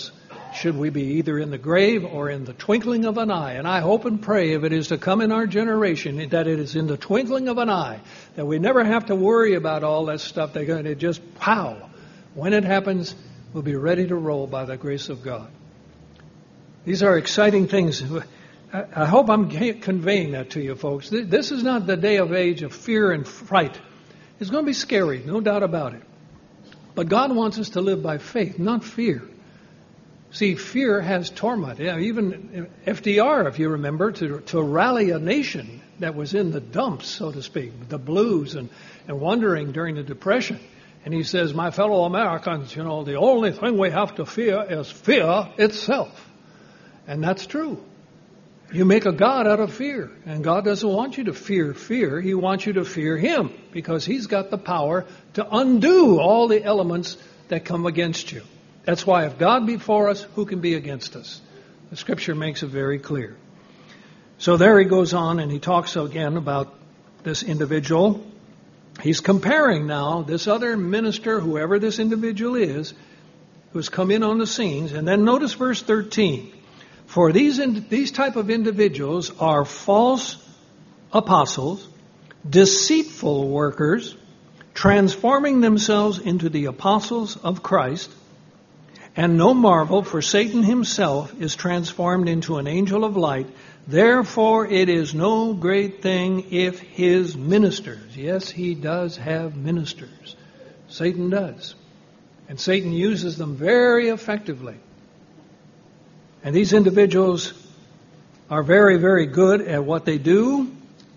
should we be either in the grave or in the twinkling of an eye. And I hope and pray, if it is to come in our generation, that it is in the twinkling of an eye, that we never have to worry about all that stuff. They're going to just pow. When it happens, we'll be ready to roll by the grace of God. These are exciting things. I hope I'm conveying that to you, folks. This is not the day of age of fear and fright. It's going to be scary, no doubt about it. But God wants us to live by faith, not fear. See, fear has torment. Yeah, even FDR, if you remember, to rally a nation that was in the dumps, so to speak, the blues and wandering during the Depression. And he says, my fellow Americans, the only thing we have to fear is fear itself. And that's true. You make a God out of fear. And God doesn't want you to fear fear. He wants you to fear Him, because He's got the power to undo all the elements that come against you. That's why if God be for us, who can be against us? The Scripture makes it very clear. So there he goes on, and he talks again about this individual. He's comparing now this other minister, whoever this individual is, who's come in on the scenes. And then notice verse 13. For these type of individuals are false apostles, deceitful workers, transforming themselves into the apostles of Christ. And no marvel, for Satan himself is transformed into an angel of light. Therefore it is no great thing if his ministers, yes, he does have ministers. Satan does. And Satan uses them very effectively. And these individuals are very, very good at what they do.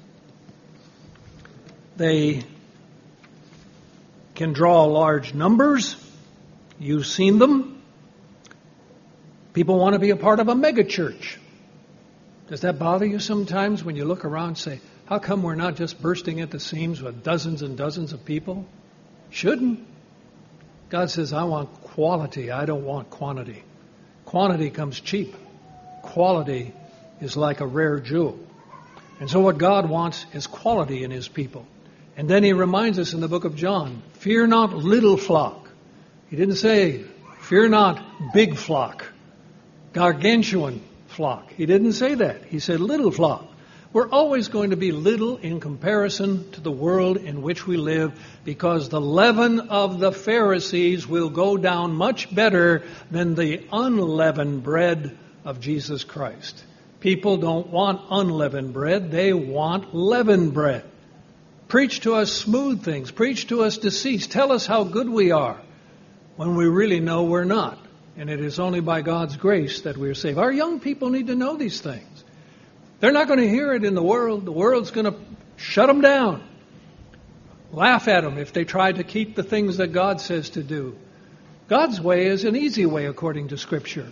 They can draw large numbers. You've seen them. People want to be a part of a megachurch. Does that bother you sometimes when you look around and say, how come we're not just bursting at the seams with dozens and dozens of people? Shouldn't. God says, I want quality. I don't want quantity. Quantity comes cheap. Quality is like a rare jewel. And so what God wants is quality in His people. And then He reminds us in the book of John, fear not little flock. He didn't say, fear not big flock, gargantuan flock. He didn't say that. He said little flock. We're always going to be little in comparison to the world in which we live, because the leaven of the Pharisees will go down much better than the unleavened bread of Jesus Christ. People don't want unleavened bread. They want leavened bread. Preach to us smooth things. Preach to us deceits. Tell us how good we are when we really know we're not. And it is only by God's grace that we're saved. Our young people need to know these things. They're not going to hear it in the world. The world's going to shut them down. Laugh at them if they try to keep the things that God says to do. God's way is an easy way according to Scripture.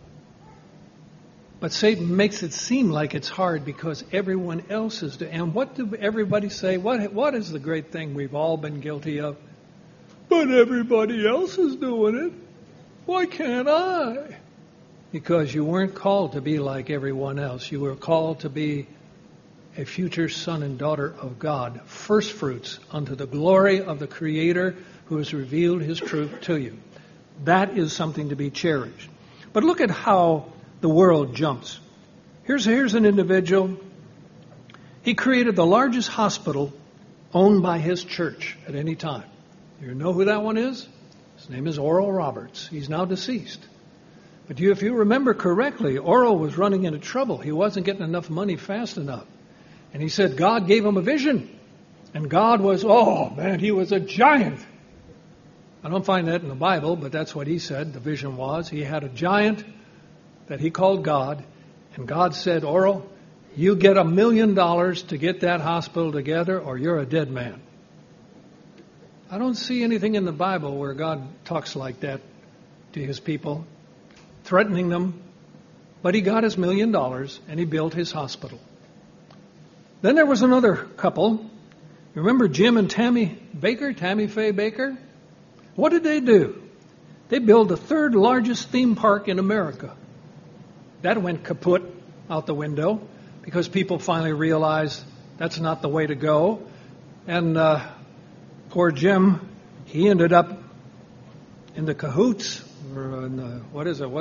But Satan makes it seem like it's hard because everyone else is doing it. And what do everybody say? What is the great thing we've all been guilty of? But everybody else is doing it. Why can't I? Because you weren't called to be like everyone else. You were called to be a future son and daughter of God, first fruits unto the glory of the Creator who has revealed His truth to you. That is something to be cherished. But look at how the world jumps. Here's an individual. He created the largest hospital owned by his church at any time. You know who that one is? His name is Oral Roberts. He's now deceased. But if you remember correctly, Oral was running into trouble. He wasn't getting enough money fast enough. And he said God gave him a vision. And God was, he was a giant. I don't find that in the Bible, but that's what he said the vision was. He had a giant that he called God. And God said, Oral, you get $1 million to get that hospital together or you're a dead man. I don't see anything in the Bible where God talks like that to His people, threatening them. But he got his $1 million and he built his hospital. Then there was another couple. Remember Jim and Tammy Faye Baker? What did they do? They built the third largest theme park in America. That went kaput out the window because people finally realized that's not the way to go. And poor Jim, he ended up in the cahoots, or in the,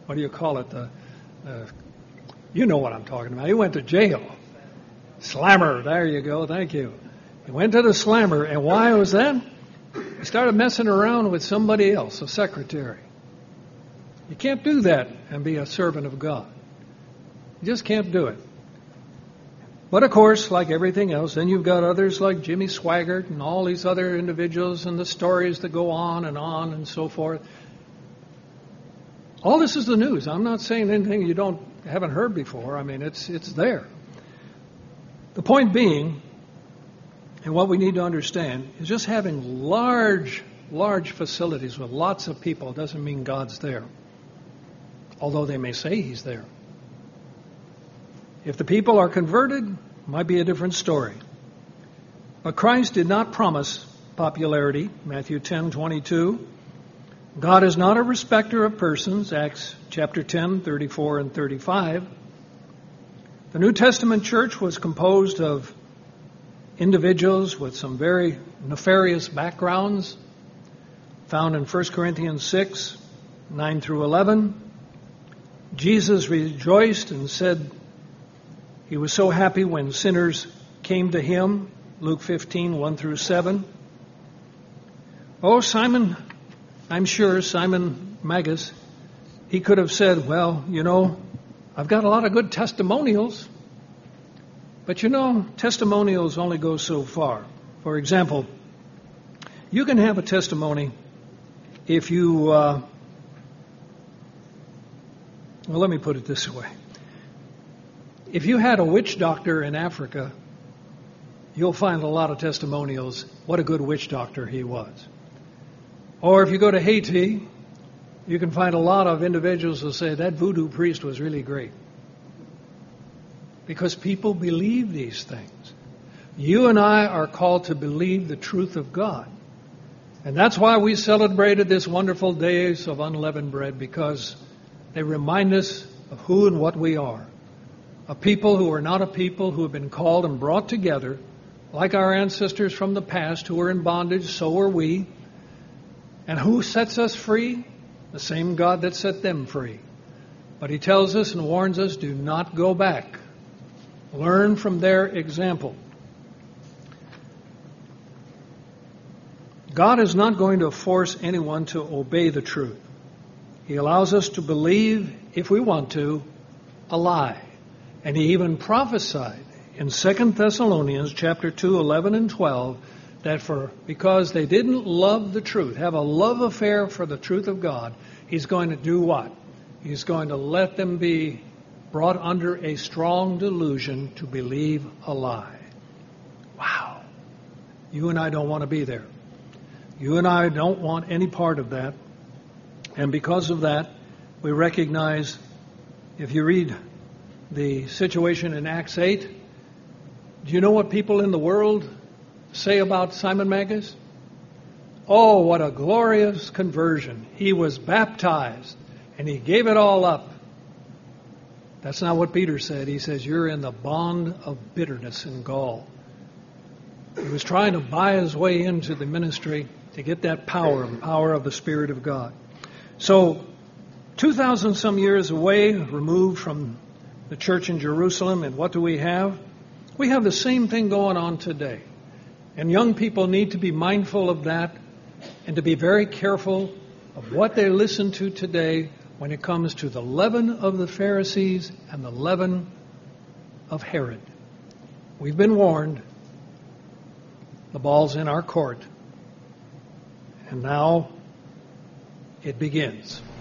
what do you call it? You know what I'm talking about. He went to jail. Slammer. There you go. Thank you. He went to the slammer. And why was that? He started messing around with somebody else, a secretary. You can't do that and be a servant of God. You just can't do it. But of course, like everything else, then you've got others like Jimmy Swaggart and all these other individuals and the stories that go on and so forth. All this is the news. I'm not saying anything you haven't heard before. I mean, it's there. The point being, and what we need to understand, is just having large facilities with lots of people doesn't mean God's there. Although they may say He's there. If the people are converted, it might be a different story. But Christ did not promise popularity, Matthew 10:22. God is not a respecter of persons, Acts chapter 10, 34 and 35. The New Testament church was composed of individuals with some very nefarious backgrounds, found in 1 Corinthians 6, 9 through 11. Jesus rejoiced and said He was so happy when sinners came to Him, Luke 15, 1 through 7. Oh, Simon, I'm sure Simon Magus, he could have said, well, I've got a lot of good testimonials. But testimonials only go so far. For example, you can have a testimony if you, well, let me put it this way. If you had a witch doctor in Africa, you'll find a lot of testimonials what a good witch doctor he was. Or if you go to Haiti, you can find a lot of individuals who say that voodoo priest was really great. Because people believe these things. You and I are called to believe the truth of God. And that's why we celebrated this wonderful days of unleavened bread, because they remind us of who and what we are. A people who are not a people, who have been called and brought together, like our ancestors from the past who were in bondage, so are we. And who sets us free? The same God that set them free. But He tells us and warns us, do not go back. Learn from their example. God is not going to force anyone to obey the truth. He allows us to believe, if we want to, a lie. And He even prophesied in 2 Thessalonians chapter 2, 11 and 12, that because they didn't love the truth, have a love affair for the truth of God, He's going to do what? He's going to let them be brought under a strong delusion to believe a lie. Wow. You and I don't want to be there. You and I don't want any part of that. And because of that, we recognize, if you read the situation in Acts 8, do you know what people in the world say about Simon Magus? Oh, what a glorious conversion. He was baptized and he gave it all up. That's not what Peter said. He says, you're in the bond of bitterness and gall. He was trying to buy his way into the ministry to get that power of the Spirit of God. So, 2,000 some years away, removed from the church in Jerusalem, and what do we have? We have the same thing going on today. And young people need to be mindful of that and to be very careful of what they listen to today when it comes to the leaven of the Pharisees and the leaven of Herod. We've been warned. The ball's in our court. And now it begins.